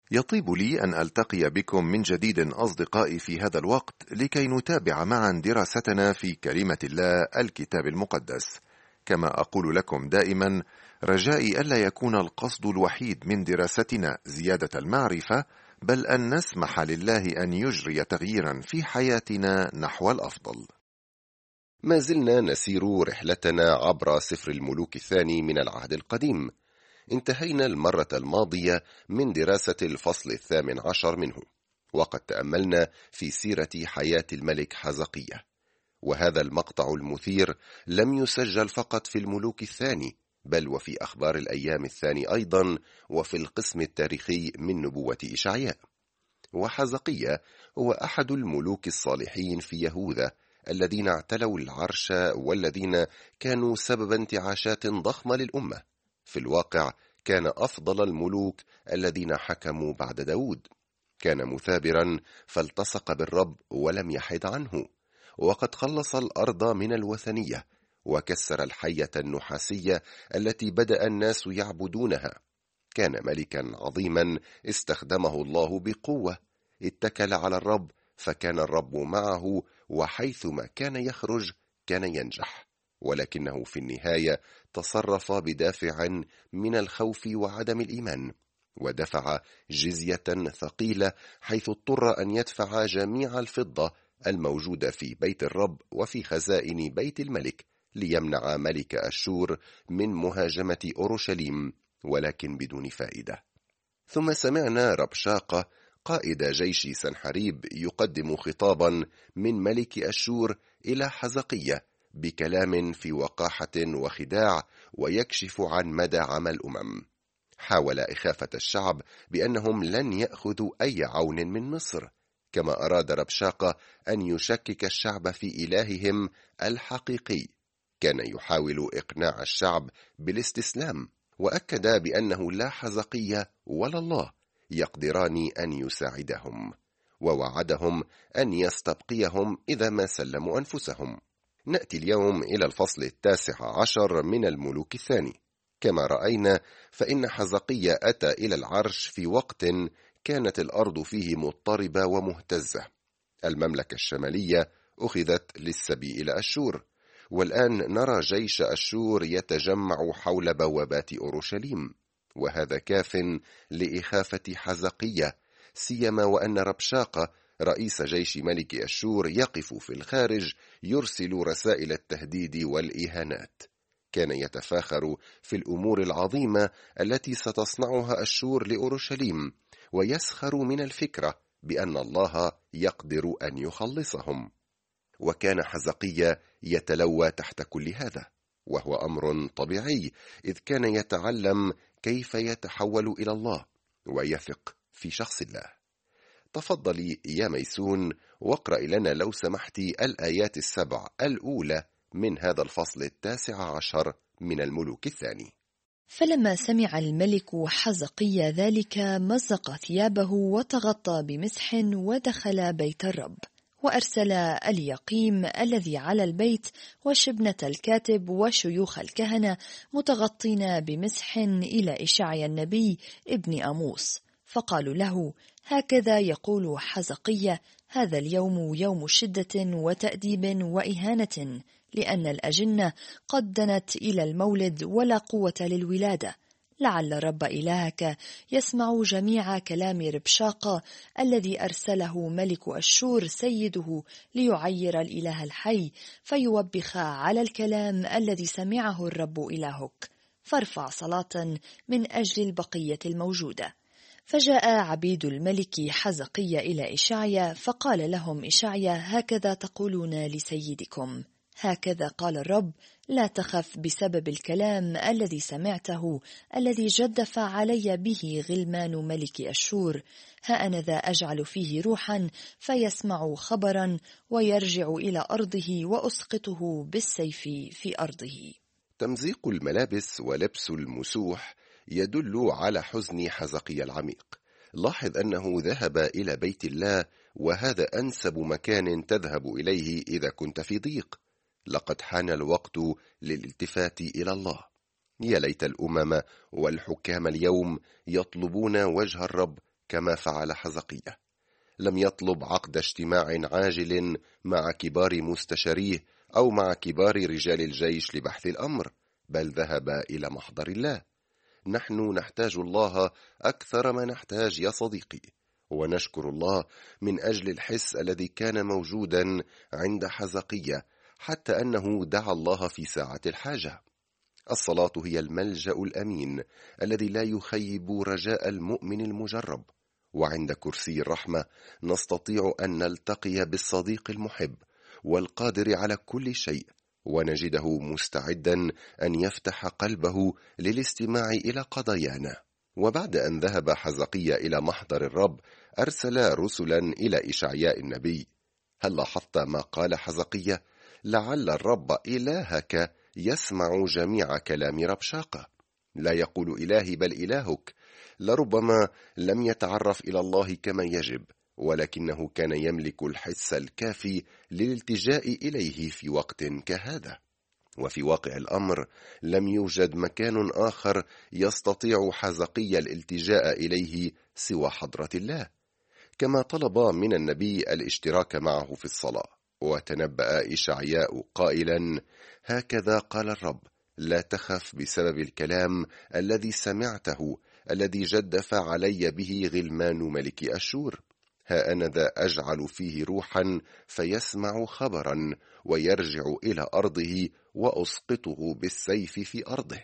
يطيب لي أن ألتقي بكم من جديد أصدقائي في هذا الوقت لكي نتابع معا دراستنا في كلمة الله الكتاب المقدس. كما أقول لكم دائما، رجائي ألا يكون القصد الوحيد من دراستنا زيادة المعرفة، بل أن نسمح لله أن يجري تغييرا في حياتنا نحو الأفضل. ما زلنا نسير رحلتنا عبر سفر الملوك الثاني من العهد القديم. انتهينا المرة الماضية من دراسة الفصل 18 منه، وقد تأملنا في سيرة حياة الملك حزقية. وهذا المقطع المثير لم يسجل فقط في الملوك الثاني، بل وفي أخبار الأيام الثاني أيضا، وفي القسم التاريخي من نبوة إشعياء. وحزقية هو أحد الملوك الصالحين في يهوذا الذين اعتلوا العرش، والذين كانوا سبب انتعاشات ضخمة للأمة. في الواقع كان أفضل الملوك الذين حكموا بعد داود. كان مثابرا فالتصق بالرب ولم يحد عنه، وقد خلص الأرض من الوثنية، وكسر الحية النحاسية التي بدأ الناس يعبدونها. كان ملكا عظيما استخدمه الله بقوة، اتكل على الرب فكان الرب معه، وحيثما كان يخرج كان ينجح. ولكنه في النهاية تصرف بدافع من الخوف وعدم الإيمان، ودفع جزية ثقيلة، حيث اضطر أن يدفع جميع الفضة الموجودة في بيت الرب وفي خزائن بيت الملك ليمنع ملك أشور من مهاجمة أورشليم، ولكن بدون فائدة. ثم سمعنا ربشاقة قائد جيش سنحريب يقدم خطابا من ملك أشور إلى حزقية بكلام في وقاحة وخداع، ويكشف عن مدى عمى الأمم. حاول إخافة الشعب بأنهم لن يأخذوا أي عون من مصر، كما أراد ربشاقة أن يشكك الشعب في إلههم الحقيقي. كان يحاول إقناع الشعب بالاستسلام، وأكد بأنه لا حزقية ولا الله يقدران أن يساعدهم، ووعدهم أن يستبقيهم إذا ما سلموا أنفسهم. نأتي اليوم إلى الفصل 19 من الملوك الثاني. كما رأينا فإن حزقية أتى إلى العرش في وقت كانت الأرض فيه مضطربة ومهتزة. المملكة الشمالية أخذت للسبي إلى أشور، والآن نرى جيش أشور يتجمع حول بوابات أورشليم، وهذا كاف لإخافة حزقية، سيما وأن ربشاقة رئيس جيش ملك أشور يقف في الخارج يرسل رسائل التهديد والإهانات. كان يتفاخر في الأمور العظيمة التي ستصنعها أشور لأورشليم، ويسخر من الفكرة بأن الله يقدر أن يخلصهم. وكان حزقية يتلوى تحت كل هذا، وهو أمر طبيعي، إذ كان يتعلم كيف يتحول إلى الله ويثق في شخص الله. تفضلي يا ميسون واقرأ لنا لو سمحتي الآيات 7 الأولى من هذا الفصل 19 من الملوك الثاني. فلما سمع الملك حزقي ذلك مزق ثيابه وتغطى بمسح ودخل بيت الرب، وأرسل اليقيم الذي على البيت وشبنة الكاتب وشيوخ الكهنة متغطين بمسح إلى إشعيا النبي ابن أموس، فقالوا له: هكذا يقول حزقية: هذا اليوم يوم شدة وتأديب وإهانة، لأن الأجنة قد دنت إلى المولد ولا قوة للولادة. لعل رب إلهك يسمع جميع كلام ربشاقة الذي أرسله ملك أشور سيده ليعير الإله الحي، فيوبخ على الكلام الذي سمعه الرب إلهك، فارفع صلاة من أجل البقية الموجودة. فجاء عبيد الملك حزقية إلى إشعيا فقال لهم إشعيا: هكذا تقولون لسيدكم: هكذا قال الرب، لا تخف بسبب الكلام الذي سمعته الذي جدف علي به غلمان ملك أشور. ها أنا ذا أجعل فيه روحا فيسمع خبرا ويرجع إلى أرضه، وأسقطه بالسيف في أرضه. تمزيق الملابس ولبس المسوح يدل على حزن حزقية العميق. لاحظ أنه ذهب إلى بيت الله، وهذا أنسب مكان تذهب إليه إذا كنت في ضيق. لقد حان الوقت للالتفات إلى الله. يا ليت الأمم والحكام اليوم يطلبون وجه الرب كما فعل حزقية. لم يطلب عقد اجتماع عاجل مع كبار مستشاريه أو مع كبار رجال الجيش لبحث الأمر، بل ذهب إلى محضر الله. نحن نحتاج الله أكثر ما نحتاج يا صديقي، ونشكر الله من أجل الحس الذي كان موجودا عند حزقية، حتى أنه دعا الله في ساعة الحاجة. الصلاة هي الملجأ الأمين الذي لا يخيب رجاء المؤمن المجرب، وعند كرسي الرحمة نستطيع أن نلتقي بالصديق المحب والقادر على كل شيء، ونجده مستعدا أن يفتح قلبه للاستماع إلى قضايانا. وبعد أن ذهب حزقية إلى محضر الرب، أرسل رسلا إلى إشعياء النبي. هل لاحظت ما قال حزقية؟ لعل الرب إلهك يسمع جميع كلام ربشاقة. لا يقول إلهي بل إلهك. لربما لم يتعرف إلى الله كما يجب، ولكنه كان يملك الحس الكافي للالتجاء إليه في وقت كهذا. وفي واقع الأمر لم يوجد مكان آخر يستطيع حزقية الالتجاء إليه سوى حضرة الله، كما طلب من النبي الاشتراك معه في الصلاة. وتنبأ إشعياء قائلا: هكذا قال الرب، لا تخف بسبب الكلام الذي سمعته، الذي جدف علي به غلمان ملك أشور. ها أنا ذا أجعل فيه روحا فيسمع خبرا، ويرجع إلى أرضه، وأسقطه بالسيف في أرضه.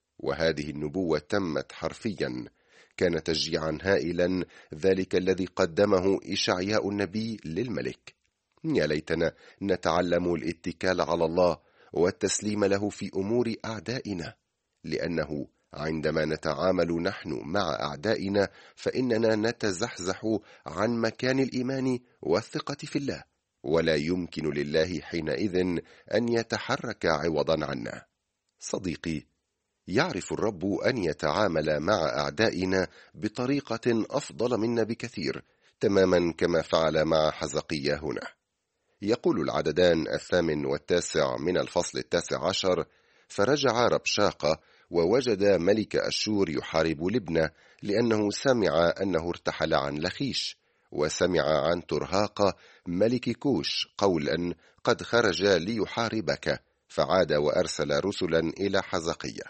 وهذه النبوة تمت حرفيا. كان تشجيعا هائلا ذلك الذي قدمه إشعياء النبي للملك. يا ليتنا نتعلم الاتكال على الله والتسليم له في أمور أعدائنا، لأنه عندما نتعامل نحن مع أعدائنا فإننا نتزحزح عن مكان الإيمان والثقة في الله، ولا يمكن لله حينئذ أن يتحرك عوضا عنا. صديقي، يعرف الرب أن يتعامل مع أعدائنا بطريقة أفضل منا بكثير، تماما كما فعل مع حزقية هنا. يقول العددان 8 و9 من الفصل 19: فرجع ربشاقة ووجد ملك أشور يحارب لبنى، لأنه سمع أنه ارتحل عن لخيش، وسمع عن ترهاق ملك كوش قولا قد خرج ليحاربك، فعاد وأرسل رسلا إلى حزقية.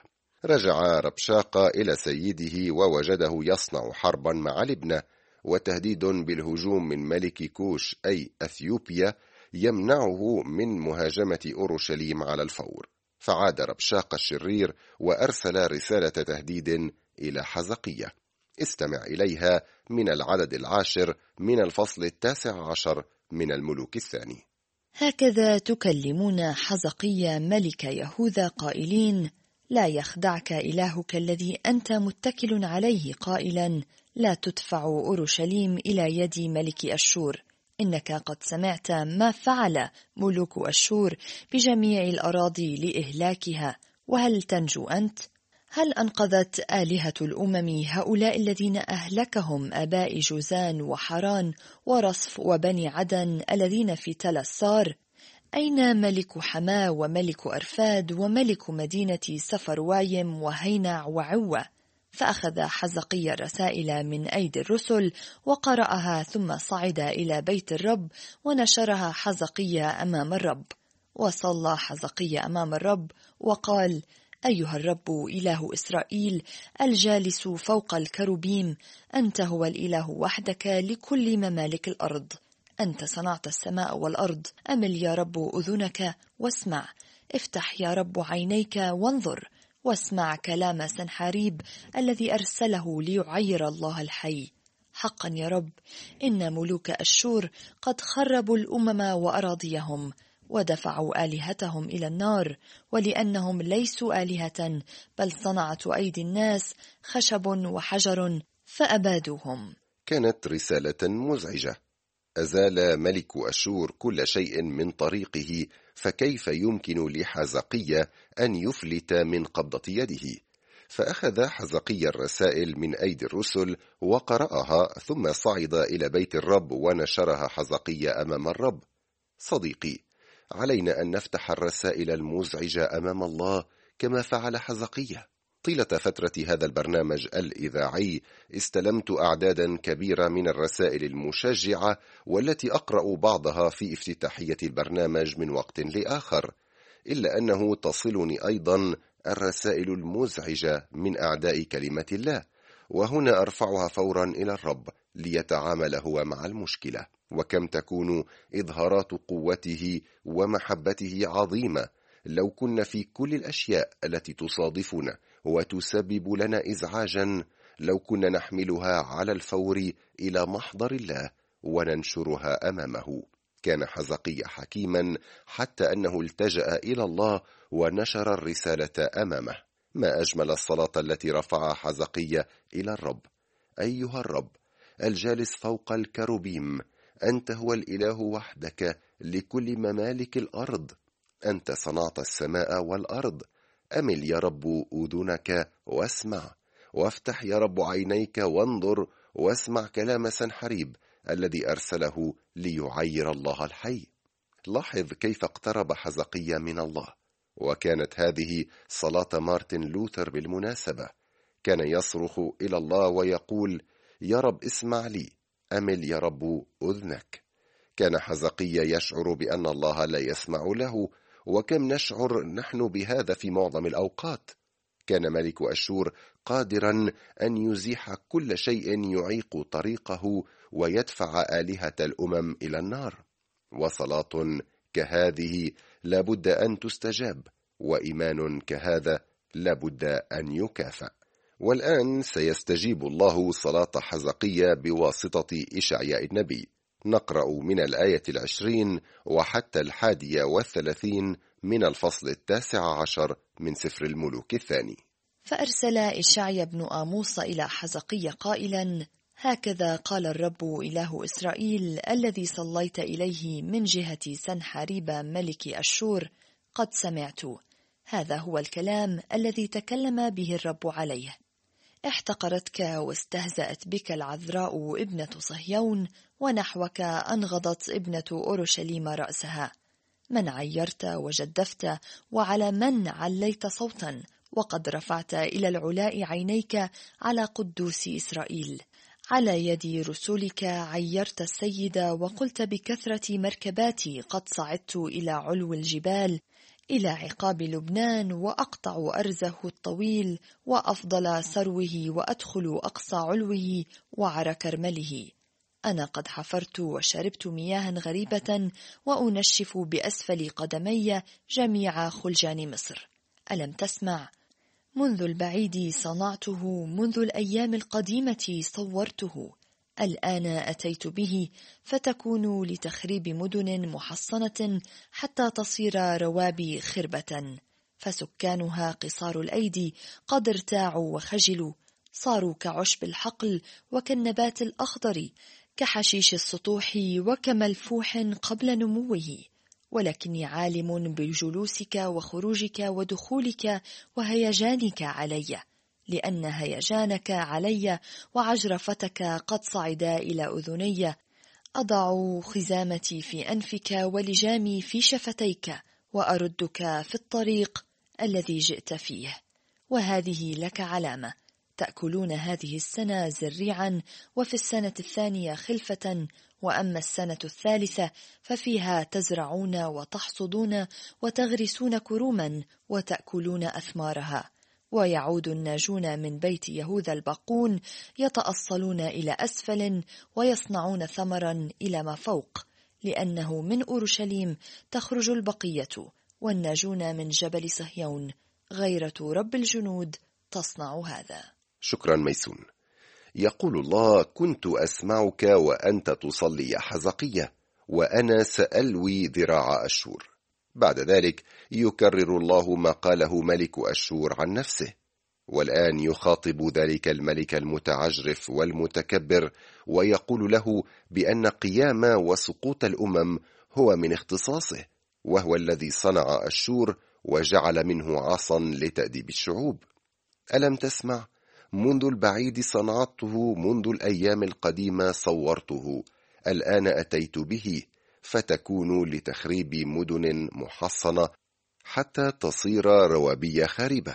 رجع ربشاقة إلى سيده ووجده يصنع حربا مع لبنى، وتهديد بالهجوم من ملك كوش أي أثيوبيا يمنعه من مهاجمة أورشليم على الفور. فعاد ربشاقة الشرير وأرسل رسالة تهديد إلى حزقية. استمع إليها من العدد 10 من الفصل 19 من الملوك الثاني. هكذا تكلمون حزقية ملك يهوذا قائلين: لا يخدعك إلهك الذي أنت متكل عليه، قائلا: لا تدفع أورشليم إلى يد ملك أشور، إنك قد سمعت ما فعل ملوك أشور بجميع الأراضي لإهلاكها، وهل تنجو أنت؟ هل أنقذت آلهة الأمم هؤلاء الذين أهلكهم آباء جوزان وحران ورصف وبني عدن الذين في تل السار؟ أين ملك حما وملك أرفاد وملك مدينة سفروايم وهينع وعوة؟ فأخذ حزقية الرسائل من أيدي الرسل وقرأها، ثم صعد إلى بيت الرب ونشرها حزقية أمام الرب. وصلى حزقية أمام الرب وقال: أيها الرب إله إسرائيل الجالس فوق الكروبيم، أنت هو الإله وحدك لكل ممالك الأرض. أنت صنعت السماء والأرض. أمل يا رب أذنك واسمع، افتح يا رب عينيك وانظر، واسمع كلام سنحاريب الذي أرسله ليعير الله الحي. حقا يا رب، إن ملوك أشور قد خربوا الأمم وأراضيهم، ودفعوا آلهتهم إلى النار، ولأنهم ليسوا آلهة بل صنعت أيدي الناس خشب وحجر فأبادوهم. كانت رسالة مزعجة. أزال ملك أشور كل شيء من طريقه، فكيف يمكن لحزقية أن يفلت من قبضة يده؟ فأخذ حزقية الرسائل من أيدي الرسل وقرأها، ثم صعد إلى بيت الرب ونشرها حزقية أمام الرب. صديقي، علينا أن نفتح الرسائل المزعجة أمام الله كما فعل حزقية. طيلة فترة هذا البرنامج الإذاعي استلمت أعدادا كبيرة من الرسائل المشجعة، والتي أقرأ بعضها في افتتاحية البرنامج من وقت لآخر، إلا أنه تصلني أيضا الرسائل المزعجة من أعداء كلمة الله، وهنا أرفعها فورا إلى الرب ليتعامل هو مع المشكلة. وكم تكون إظهارات قوته ومحبته عظيمة لو كنا في كل الأشياء التي تصادفنا وتسبب لنا إزعاجا، لو كنا نحملها على الفور إلى محضر الله وننشرها أمامه. كان حزقيا حكيما حتى أنه التجأ إلى الله ونشر الرسالة أمامه. ما أجمل الصلاة التي رفعها حزقيا إلى الرب: أيها الرب الجالس فوق الكروبيم، أنت هو الإله وحدك لكل ممالك الأرض، أنت صنعت السماء والأرض. أمل يا رب أذنك واسمع، وافتح يا رب عينيك وانظر، واسمع كلام سنحريب الذي أرسله ليعير الله الحي. لاحظ كيف اقترب حزقيا من الله، وكانت هذه صلاة مارتن لوثر بالمناسبة. كان يصرخ إلى الله ويقول: يا رب اسمع لي، أمل يا رب أذنك. كان حزقيا يشعر بأن الله لا يسمع له، وكم نشعر نحن بهذا في معظم الأوقات. كان ملك أشور قادرا أن يزيح كل شيء يعيق طريقه ويدفع آلهة الأمم إلى النار، وصلاة كهذه لابد أن تستجاب، وإيمان كهذا لابد أن يكافأ. والآن سيستجيب الله صلاة حزقيا بواسطة إشعياء النبي. نقرأ من الآية 20 وحتى 31 من الفصل 19 من سفر الملوك الثاني. فأرسل إشعيا بن آموس إلى حزقيا قائلا: هكذا قال الرب إله إسرائيل الذي صليت إليه من جهة سنحريب ملك أشور، قد سمعت. هذا هو الكلام الذي تكلم به الرب عليه: احتقرتك واستهزأت بك العذراء ابنة صهيون، ونحوك أنغضت ابنة أورشليم رأسها. من عيرت وجدفت، وعلى من عليت صوتا، وقد رفعت إلى العلاء عينيك على قدوس إسرائيل. على يد رسولك عيرت السيد، وقلت بكثرة مركباتي قد صعدت إلى علو الجبال، إلى عقاب لبنان، وأقطع أرزه الطويل وأفضل سروه، وأدخل أقصى علوه وعر كرمله. أنا قد حفرت وشربت مياه غريبة، وأنشف بأسفل قدمي جميع خلجان مصر. ألم تسمع؟ منذ البعيد صنعته، منذ الأيام القديمة صورته. الآن أتيت به، فتكون لتخريب مدن محصنة حتى تصير روابي خربة. فسكانها قصار الأيدي، قد ارتاعوا وخجلوا، صاروا كعشب الحقل وكالنبات الأخضر، كحشيش السطوح وكملفوح قبل نموه. ولكني عالم بجلوسك وخروجك ودخولك وهيجانك علي، لأن هيجانك علي وعجرفتك قد صعدا إلى أذني. أضع خزامتي في أنفك ولجامي في شفتيك، وأردك في الطريق الذي جئت فيه. وهذه لك علامة: تأكلون هذه السنة زريعا، وفي السنة الثانية خلفة، وأما السنة الثالثة ففيها تزرعون وتحصدون وتغرسون كروما وتأكلون أثمارها. ويعود الناجون من بيت يهوذا الباقون، يتأصلون إلى أسفل ويصنعون ثمرا إلى ما فوق، لأنه من أورشليم تخرج البقية، والناجون من جبل صهيون. غيرة رب الجنود تصنع هذا. شكرا ميسون. يقول الله: كنت أسمعك وأنت تصلي يا حزقيا، وأنا سألوي ذراع أشور. بعد ذلك يكرر الله ما قاله ملك أشور عن نفسه، والآن يخاطب ذلك الملك المتعجرف والمتكبر، ويقول له بأن قيام وسقوط الأمم هو من اختصاصه، وهو الذي صنع أشور وجعل منه عصا لتأديب الشعوب. ألم تسمع؟ منذ البعيد صنعته، منذ الأيام القديمة صورته، الآن أتيت به، فتكون لتخريب مدن محصنة حتى تصير روابي خاربة.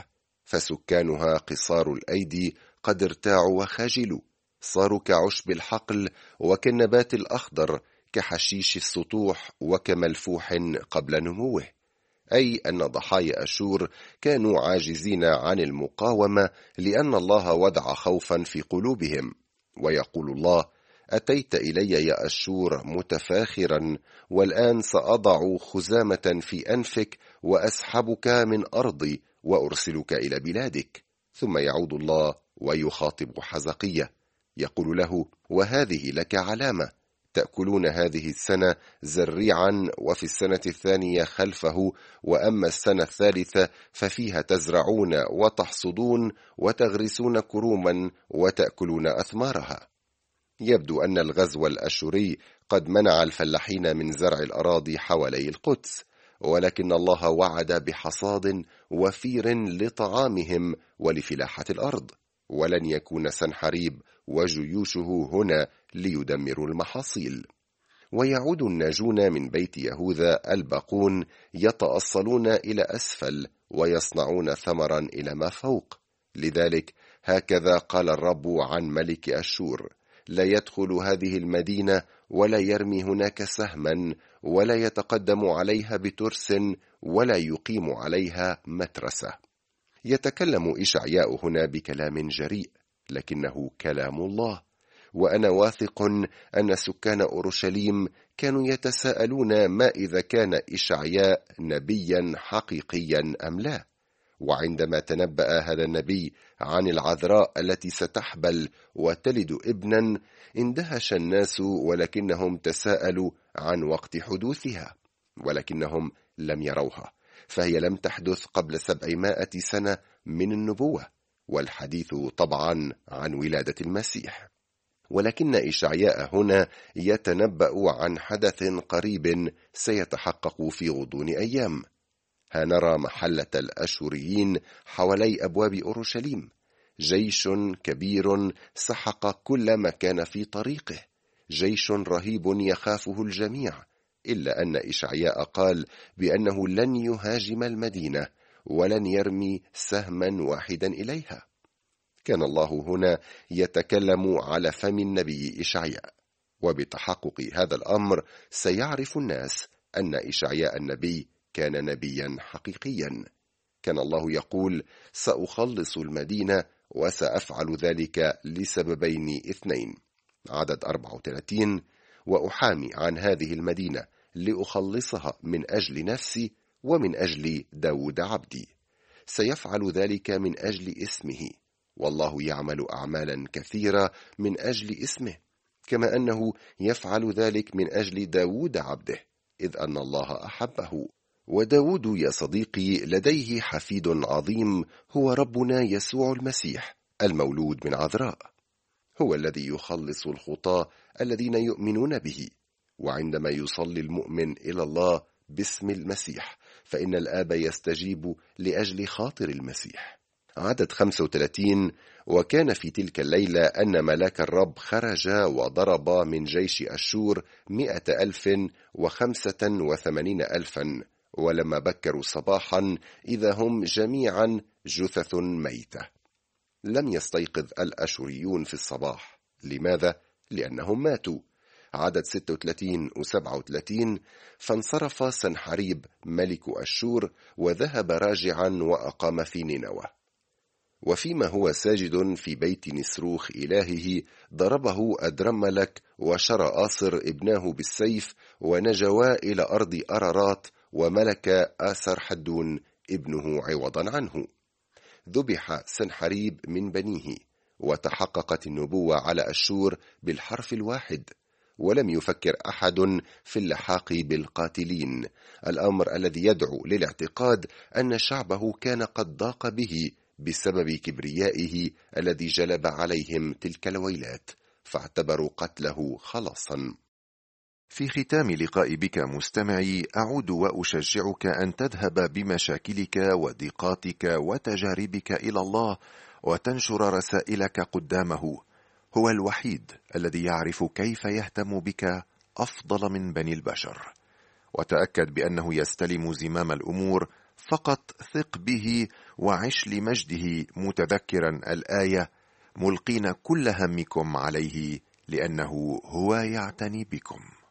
فسكانها قصار الأيدي قد ارتاعوا وخجلوا، صاروا كعشب الحقل وكالنبات الأخضر، كحشيش السطوح وكملفوح قبل نموه. أي أن ضحايا أشور كانوا عاجزين عن المقاومة، لأن الله وضع خوفا في قلوبهم. ويقول الله: أتيت إلي يا أشور متفاخرا، والآن سأضع خزامة في أنفك وأسحبك من أرضي وأرسلك إلى بلادك. ثم يعود الله ويخاطب حزقية، يقول له: وهذه لك علامة، تأكلون هذه السنة زريعا، وفي السنة الثانية خلفه، وأما السنة الثالثة ففيها تزرعون وتحصدون وتغرسون كروما وتأكلون أثمارها. يبدو أن الغزو الأشوري قد منع الفلاحين من زرع الأراضي حوالي القدس، ولكن الله وعد بحصاد وفير لطعامهم ولفلاحة الأرض، ولن يكون سنحريب وجيوشه هنا ليدمروا المحاصيل. ويعود الناجون من بيت يهوذا الباقون يتأصلون إلى أسفل ويصنعون ثمرا إلى ما فوق. لذلك هكذا قال الرب عن ملك أشور: لا يدخل هذه المدينة ولا يرمي هناك سهما ولا يتقدم عليها بترس ولا يقيم عليها مترسة. يتكلم إشعياء هنا بكلام جريء، لكنه كلام الله. وأنا واثق أن سكان أورشليم كانوا يتساءلون ما إذا كان إشعياء نبيا حقيقيا أم لا. وعندما تنبأ هذا النبي عن العذراء التي ستحبل وتلد ابنا، اندهش الناس، ولكنهم تساءلوا عن وقت حدوثها، ولكنهم لم يروها، فهي لم تحدث قبل 700 سنة من النبوة، والحديث طبعا عن ولادة المسيح. ولكن إشعياء هنا يتنبأ عن حدث قريب سيتحقق في غضون أيام. هنرى محلة الأشوريين حوالي أبواب أورشليم، جيش كبير سحق كل ما كان في طريقه، جيش رهيب يخافه الجميع، إلا أن إشعياء قال بأنه لن يهاجم المدينة ولن يرمي سهما واحدا إليها. كان الله هنا يتكلم على فم النبي إشعياء، وبتحقق هذا الأمر سيعرف الناس أن إشعياء النبي كان نبيا حقيقيا. كان الله يقول: سأخلص المدينة وسأفعل ذلك لسببين اثنين. عدد 34: وأحامي عن هذه المدينة لأخلصها من أجل نفسي ومن أجل داود عبدي. سيفعل ذلك من أجل اسمه، والله يعمل أعمالا كثيرة من أجل اسمه، كما أنه يفعل ذلك من أجل داود عبده، إذ أن الله أحبه. وداود يا صديقي لديه حفيد عظيم، هو ربنا يسوع المسيح المولود من عذراء. هو الذي يخلص الخطاة الذين يؤمنون به. وعندما يصلي المؤمن إلى الله باسم المسيح، فإن الآب يستجيب لأجل خاطر المسيح. عدد 35: وكان في تلك الليلة أن ملاك الرب خرج وضرب من جيش أشور 185,000، ولما بكروا صباحا إذا هم جميعا جثث ميتة. لم يستيقظ الأشوريون في الصباح. لماذا؟ لأنهم ماتوا. عدد 36 و37: فانصرف سنحريب ملك أشور وذهب راجعا وأقام في نينوى. وفيما هو ساجد في بيت نسروخ إلهه ضربه أدرملك وشرى آصر ابناه بالسيف، ونجوا إلى أرض أرارات، وملك آسر حدون ابنه عوضا عنه. ذبح سنحريب من بنيه، وتحققت النبوة على أشور بالحرف الواحد، ولم يفكر أحد في اللحاق بالقاتلين، الأمر الذي يدعو للاعتقاد أن شعبه كان قد ضاق به بسبب كبريائه الذي جلب عليهم تلك الويلات، فاعتبروا قتله خلاصا. في ختام لقاء بك مستمعي، أعود وأشجعك أن تذهب بمشاكلك وضيقاتك وتجاربك إلى الله، وتنشر رسائلك قدامه. هو الوحيد الذي يعرف كيف يهتم بك أفضل من بني البشر. وتأكد بأنه يستلم زمام الأمور، فقط ثق به وعش لمجده، متذكرا الآية: ملقين كل همكم عليه لأنه هو يعتني بكم.